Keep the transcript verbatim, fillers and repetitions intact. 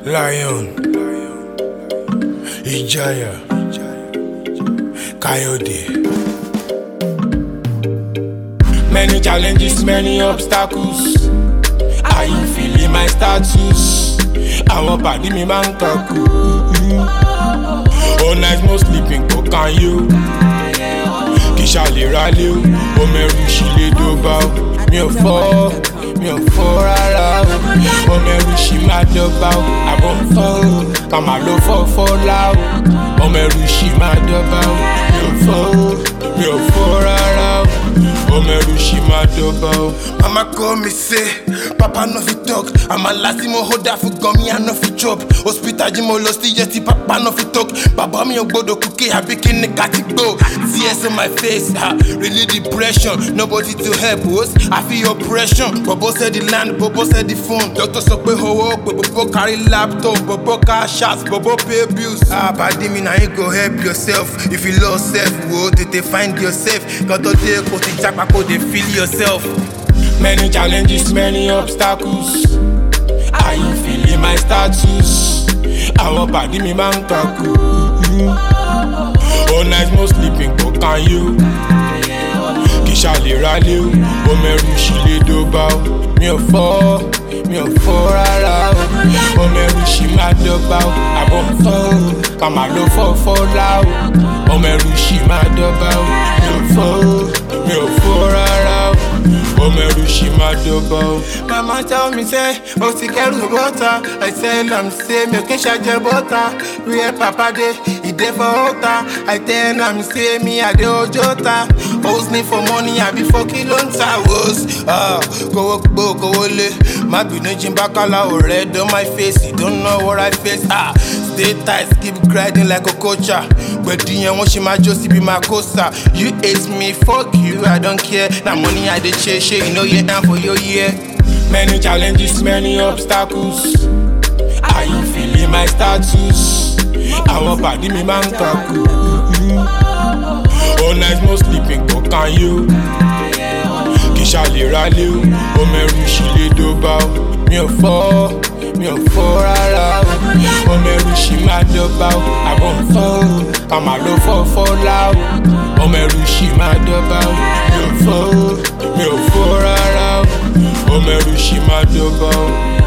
Lion, Ijaya, Coyote. Many challenges, many obstacles. Are you feeling my status? I want party me man kaku. Oh night no sleeping, go can you? Kisha le rally, o meru shi le doba. Mi ò fọ́, mi ò fọ́ rárá o. O meru shi ma doba. Abo ń fọ́, ká má lọ fọ́ fọ́ lá o. O meru shi ma doba. Mi ò fọ́, mi ò fọ́ rárá o. O meru shi ma doba. Mama call me say, Papa no fit talk. I'm a lastimo hold for gummy and no fit chop. Hospital jimo lo still yeti Papa no fit talk. Baba mi ogbodo cookie happy kini katigbo. Tears on my face, ha, really depression. Nobody to help us. I feel oppression. Bobo said the land, Bobo said the phone. Doctor so pe ho work, Bobo carry laptop, Bobo car shots, Bobo pay bills. Ah, badi me now you go help yourself. If you lost self, wo tete find yourself. Got to dey ko ti japa ko dey feel yourself. Many challenges, many obstacles. Are you feeling my status? I want party me man kaku. Oh night no sleeping, go can you? Kisha le rally, o meru shi le doba. Mi ò fọ́, mi ò fọ́ rárá o. O meru shi ma doba. Abo ń fọ́, ká má lọ fọ́ fọ́ lá o. O meru shi ma doba. Mi ò fọ́, mi ò fọ́ rárá o. O meru shi ma doba. Mama tell me say, o ti kẹ́rù butter. I tell am say, mi ò kí n ṣàjẹ butter. Where Papa dey, he dey for altar. I tell am say, me I dey ojota. Owes me for money, I be for kilonta. Was ah, go go go ole. My binu jimbakala o red on my face. You don't know what I face. Ah, stay tight, keep grinding like a coacher. But do you want she my Josie be my coaster? You hate me, fuck you, I don't care. Now money I dey chase, you know you're down for your year. Many challenges, many obstacles. Are you feeling my status? I want party me man kaku. Oh night no sleeping, go can you? Kisha le rally, o meru shi le doba. Mi ò fọ́, mi ò fọ́ rárá o. O meru shi ma doba. Abo ń fọ́, ká má lọ fọ́ fọ́ lá o. O meru shi ma doba. Mi ò fọ́, mi ò fọ́ rárá o. O meru shi ma doba.